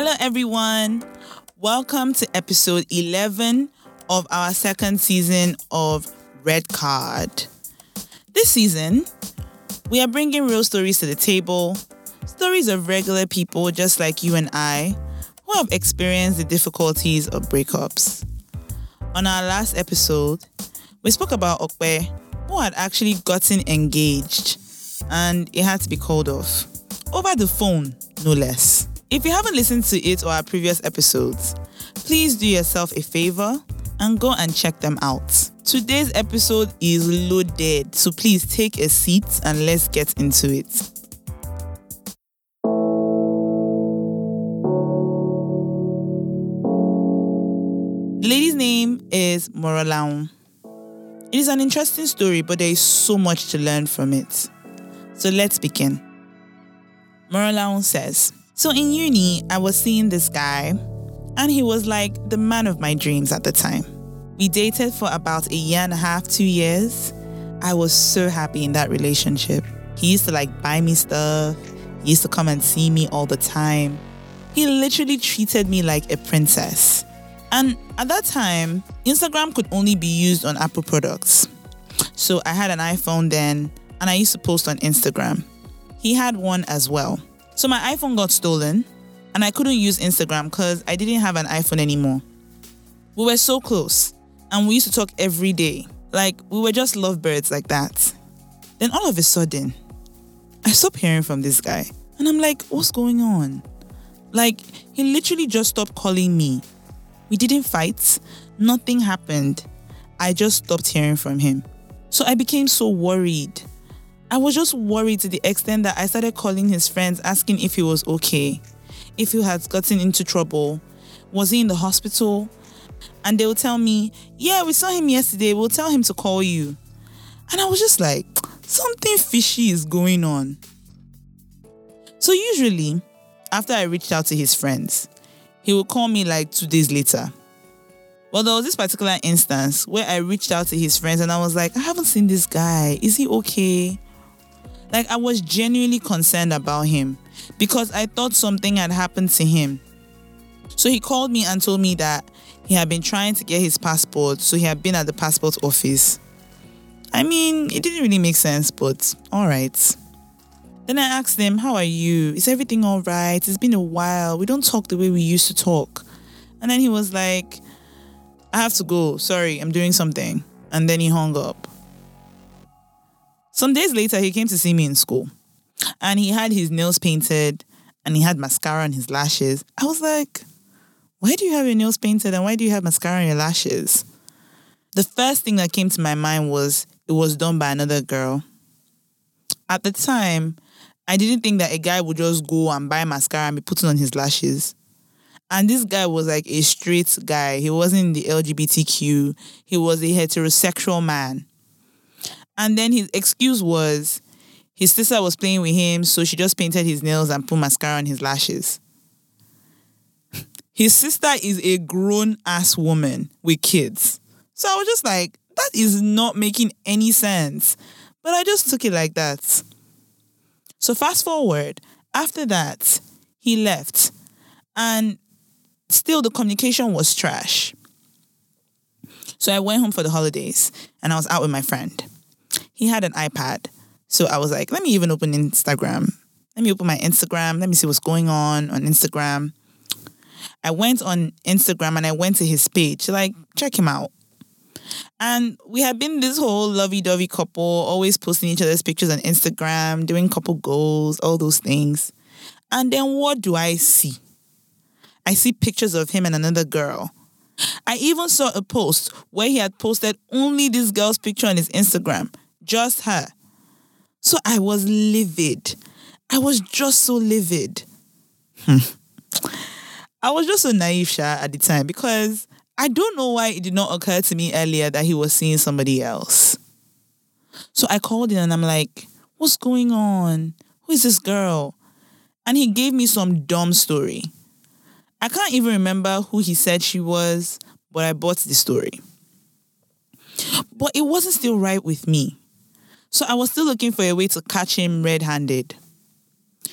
Hello, everyone. Welcome to episode 11 of our second season of Red Card. This season, we are bringing real stories to the table, stories of regular people just like you and I, who have experienced the difficulties of breakups. On our last episode, we spoke about Okwe, who had actually gotten engaged, and it had to be called off. Over the phone, no less. If you haven't listened to it or our previous episodes, please do yourself a favor and go and check them out. Today's episode is loaded, so please take a seat and let's get into it. The lady's name is Morolaun. It is an interesting story, but there is so much to learn from it. So let's begin. Morolaun says, so in uni, I was seeing this guy, and he was like the man of my dreams at the time. We dated for about 1.5 years, 2 years. I was so happy in that relationship. He used to buy me stuff. He used to come and see me all the time. He literally treated me like a princess. And at that time, Instagram could only be used on Apple products. So I had an iPhone then, and I used to post on Instagram. He had one as well. So my iPhone got stolen, and I couldn't use Instagram because I didn't have an iPhone anymore. We were so close, and we used to talk every day. We were just lovebirds like that. Then all of a sudden, I stopped hearing from this guy. And I'm like, what's going on? He literally just stopped calling me. We didn't fight. Nothing happened. I just stopped hearing from him. So I became so worried. I was just worried to the extent that I started calling his friends asking if he was okay, if he had gotten into trouble, was he in the hospital? And they would tell me, yeah, we saw him yesterday, we'll tell him to call you. And I was just like, something fishy is going on. So usually, after I reached out to his friends, he would call me 2 days later. Well, there was this particular instance where I reached out to his friends and I was like, I haven't seen this guy. Is he okay? I was genuinely concerned about him because I thought something had happened to him. So he called me and told me that he had been trying to get his passport, so he had been at the passport office. I mean, it didn't really make sense, but all right. Then I asked him, how are you? Is everything all right? It's been a while. We don't talk the way we used to talk. And then he was like, I have to go. Sorry, I'm doing something. And then he hung up. Some days later, he came to see me in school. And he had his nails painted and he had mascara on his lashes. I was like, why do you have your nails painted and why do you have mascara on your lashes? The first thing that came to my mind was it was done by another girl. At the time, I didn't think that a guy would just go and buy mascara and be putting on his lashes. And this guy was a straight guy. He wasn't in the LGBTQ. He was a heterosexual man. And then his excuse was his sister was playing with him, so she just painted his nails and put mascara on his lashes. His sister is a grown-ass woman with kids. So I was just like, that is not making any sense. But I just took it like that. So fast forward, after that, he left. And still the communication was trash. So I went home for the holidays and I was out with my friend. He had an iPad. So I was like, let me even open Instagram. Let me open my Instagram. Let me see what's going on Instagram. I went on Instagram and I went to his page. Check him out. And we had been this whole lovey-dovey couple, always posting each other's pictures on Instagram, doing couple goals, all those things. And then what do I see? I see pictures of him and another girl. I even saw a post where he had posted only this girl's picture on his Instagram. Just her. So I was livid. I was just so livid. I was just so naive, Sha, at the time because I don't know why it did not occur to me earlier that he was seeing somebody else. So I called him and I'm like, what's going on? Who is this girl? And he gave me some dumb story. I can't even remember who he said she was, but I bought the story. But it wasn't still right with me. So I was still looking for a way to catch him red-handed.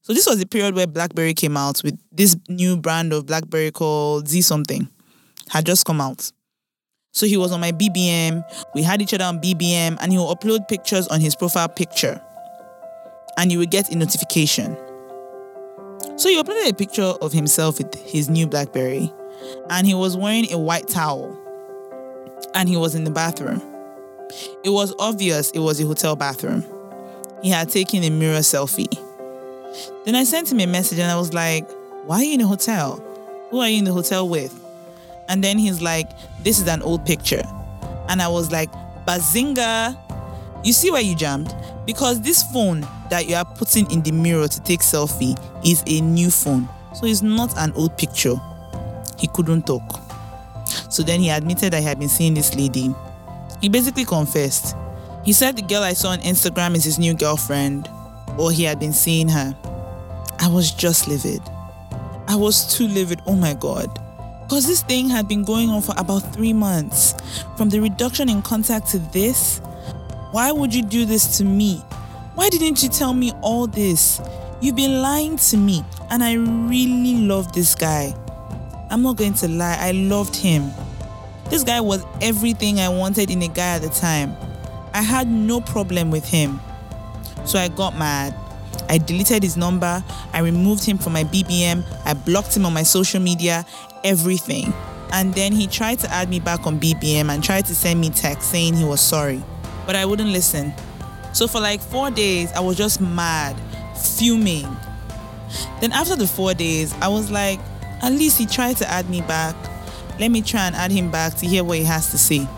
So this was the period where BlackBerry came out with this new brand of BlackBerry called Z something. Had just come out. So he was on my BBM. We had each other on BBM, and he will upload pictures on his profile picture. And you will get a notification. So he uploaded a picture of himself with his new BlackBerry. And he was wearing a white towel. And he was in the bathroom. It was obvious it was a hotel bathroom. He had taken a mirror selfie. Then I sent him a message and I was like, why are you in a hotel? Who are you in the hotel with? And then he's like, this is an old picture. And I was like, bazinga. You see why you jammed? Because this phone that you are putting in the mirror to take selfie is a new phone. So it's not an old picture. He couldn't talk. So then he admitted that he had been seeing this lady. He basically confessed. He said the girl I saw on Instagram is his new girlfriend, or he had been seeing her. I was just livid. I was too livid, oh my God. Because this thing had been going on for about 3 months. From the reduction in contact to this, why would you do this to me? Why didn't you tell me all this? You've been lying to me, and I really love this guy. I'm not going to lie, I loved him. This guy was everything I wanted in a guy at the time. I had no problem with him. So I got mad. I deleted his number, I removed him from my BBM, I blocked him on my social media, everything. And then he tried to add me back on BBM and tried to send me text saying he was sorry. But I wouldn't listen. So for like 4 days, I was just mad, fuming. Then after the 4 days, I was like, at least he tried to add me back. Let me try and add him back to hear what he has to say.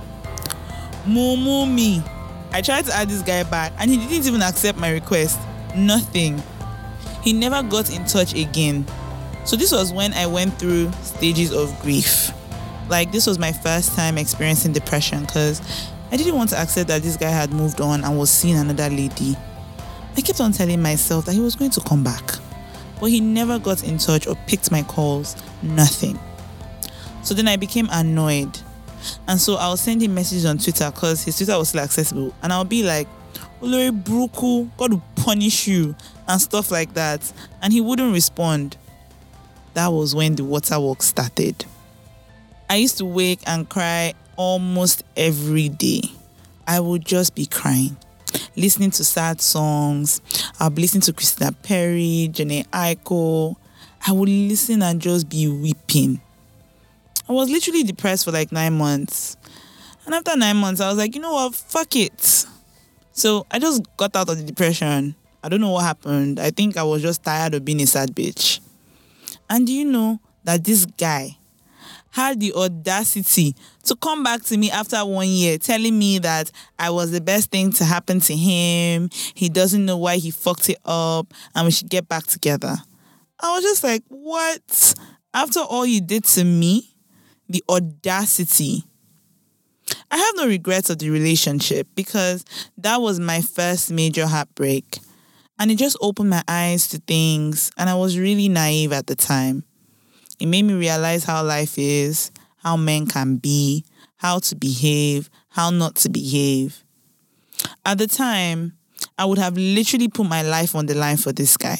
Me. I tried to add this guy back and he didn't even accept my request. Nothing. He never got in touch again. So this was when I went through stages of grief. Like, this was my first time experiencing depression because I didn't want to accept that this guy had moved on and was seeing another lady. I kept on telling myself that he was going to come back. But he never got in touch or picked my calls. Nothing. So then I became annoyed. And so I'll send him messages on Twitter because his Twitter was still accessible. And I'll be like, Olori Bruku, God will punish you and stuff like that. And he wouldn't respond. That was when the waterwork started. I used to wake and cry almost every day. I would just be crying, listening to sad songs. I'll be listening to Christina Perry, Jhené Aiko. I would listen and just be weeping. I was literally depressed for like 9 months. And after 9 months, I was like, you know what? Fuck it. So I just got out of the depression. I don't know what happened. I think I was just tired of being a sad bitch. And do you know that this guy had the audacity to come back to me after 1 year telling me that I was the best thing to happen to him. He doesn't know why he fucked it up and we should get back together. I was just like, what? After all you did to me? The audacity. I have no regrets of the relationship because that was my first major heartbreak. And it just opened my eyes to things, and I was really naive at the time. It made me realize how life is, how men can be, how to behave, how not to behave. At the time, I would have literally put my life on the line for this guy.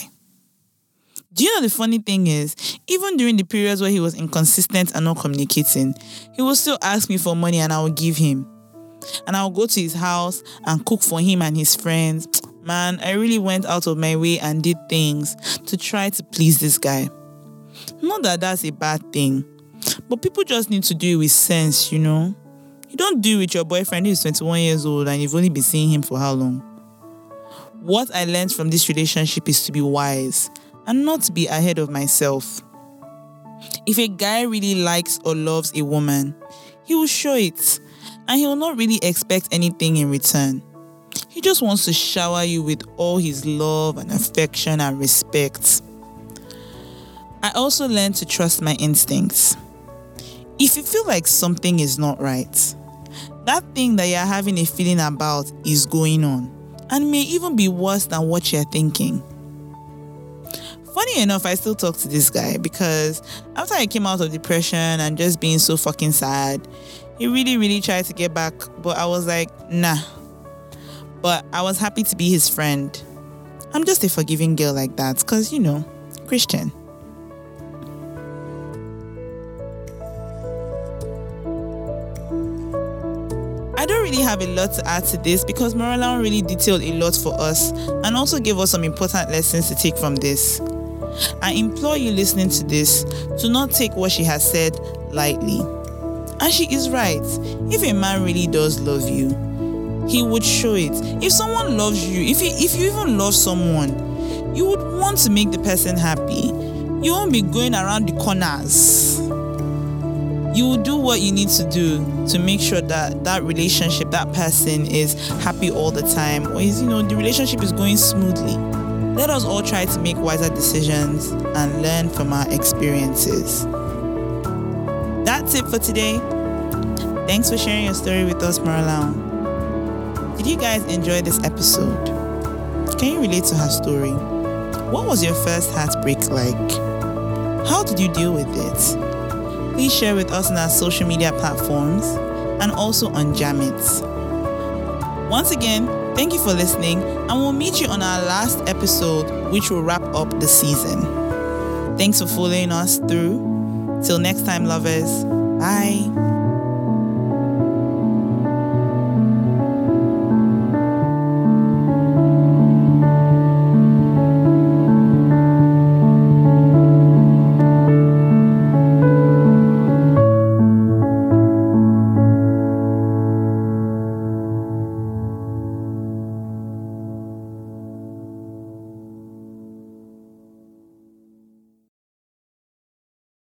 Do you know the funny thing is, even during the periods where he was inconsistent and not communicating, he would still ask me for money and I would give him. And I would go to his house and cook for him and his friends. Man, I really went out of my way and did things to try to please this guy. Not that that's a bad thing, but people just need to do it with sense, you know? You don't do it with your boyfriend who is 21 years old and you've only been seeing him for how long? What I learned from this relationship is to be wise and not to be ahead of myself. If a guy really likes or loves a woman, he will show it, and he will not really expect anything in return. He just wants to shower you with all his love and affection and respect. I also learned to trust my instincts. If you feel like something is not right, that thing that you're having a feeling about is going on and may even be worse than what you're thinking. Funny enough, I still talk to this guy because after I came out of depression and just being so fucking sad, he really tried to get back, but I was like, nah. But I was happy to be his friend. I'm just a forgiving girl like that because, Christian. I don't really have a lot to add to this because Moralaun really detailed a lot for us and also gave us some important lessons to take from this. I implore you listening to this to not take what she has said lightly. And she is right. If a man really does love you, he would show it. If someone loves you, if you even love someone, you would want to make the person happy. You won't be going around the corners. You will do what you need to do to make sure that that relationship, that person is happy all the time, or the relationship is going smoothly. Let us all try to make wiser decisions and learn from our experiences. That's it for today. Thanks for sharing your story with us, Moralaun. Did you guys enjoy this episode? Can you relate to her story? What was your first heartbreak like? How did you deal with it? Please share with us on our social media platforms and also on Jamit. Once again, thank you for listening, and we'll meet you on our last episode, which will wrap up the season. Thanks for following us through. Till next time, lovers. Bye.